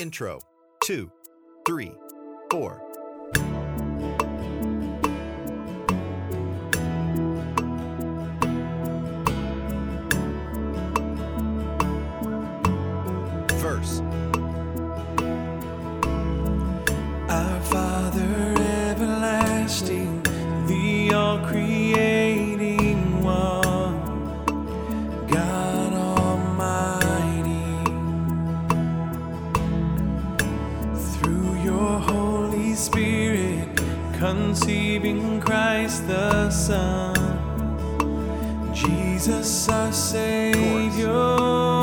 Intro. 2, 3, 4. Verse. Our Father everlasting, the all-creating one, God Almighty, through your Holy Spirit, conceiving Christ the Son, Jesus our Savior.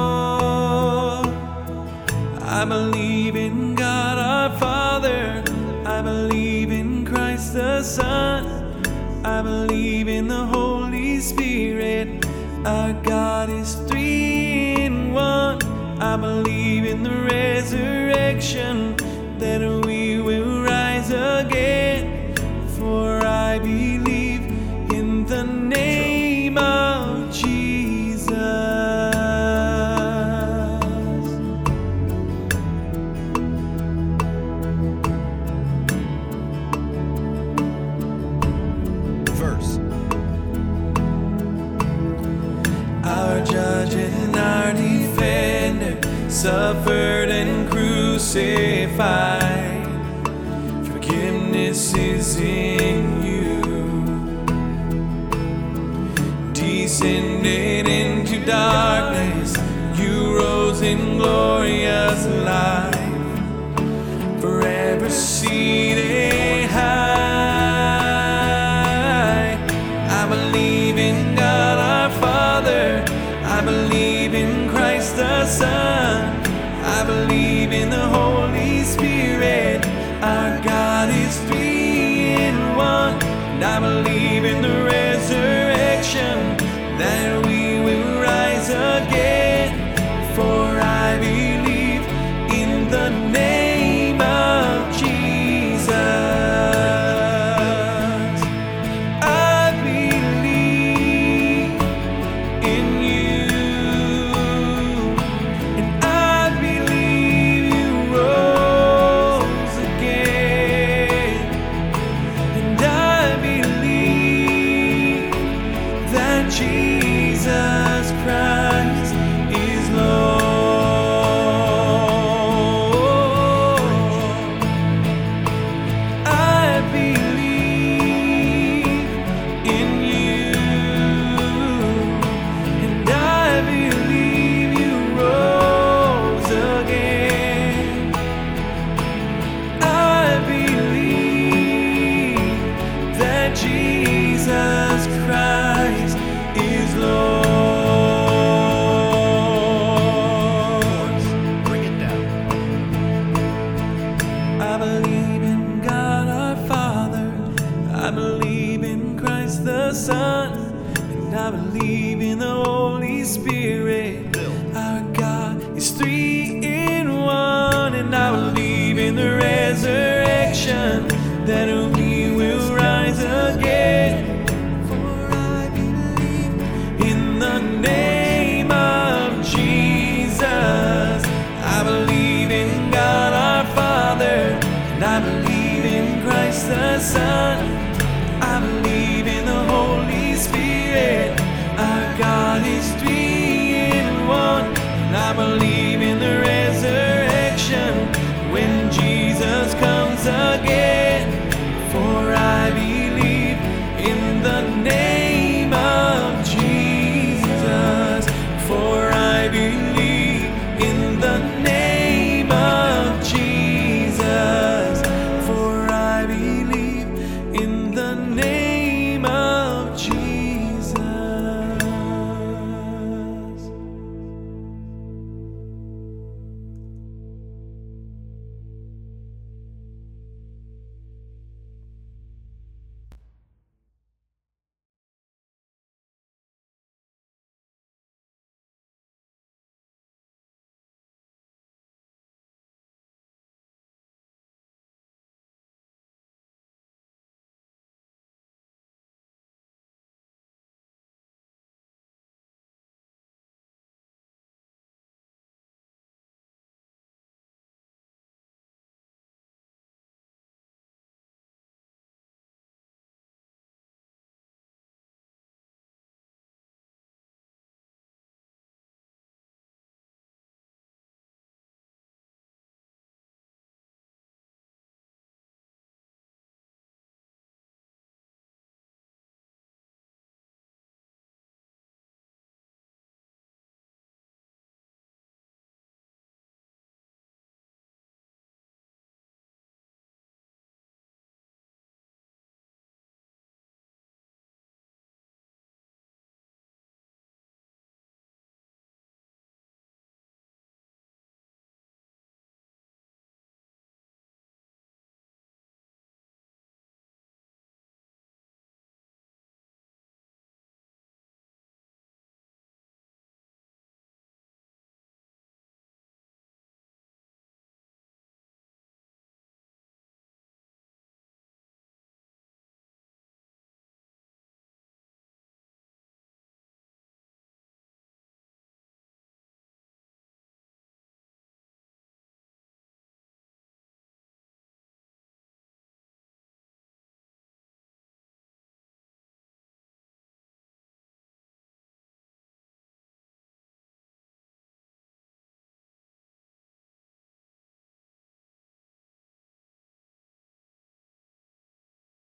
I believe in God our Father, I believe in Christ the Son, I believe in the Holy Spirit, our God is three in one. I believe in the resurrection, that we will rise again, for I believe in the name of Jesus. Verse. Our judge and our defender, suffered and crucified. Forgiveness is in you. Descended into darkness, you rose in glorious life, forever seated high. I believe in God our Father, I believe in Christ the Son,